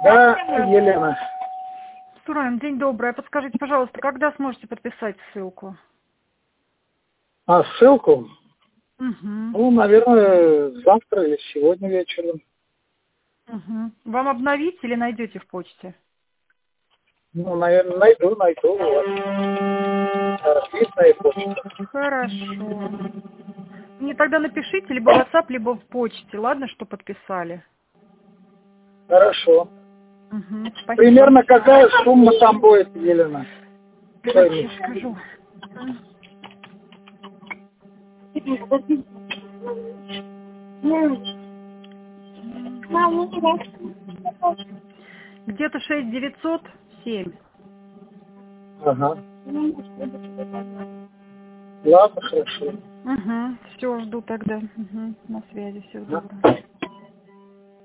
Да, Елена. Сурен, день добрый. Подскажите, пожалуйста, когда сможете подписать ссылку? А ссылку? Угу. Ну, наверное, завтра или сегодня вечером. Угу. Вам обновить или найдете в почте? Ну, наверное, найду у вас. Видная почта. Хорошо. Мне тогда напишите либо в WhatsApp, либо в почте, ладно, что подписали? Хорошо. Угу. Спасибо. Примерно какая сумма там будет, Елена? Давайте я скажу. Где-то 6907. Ага. Ладно, хорошо. Угу. Все, жду тогда. Угу. На связи. Всего Ага. доброго.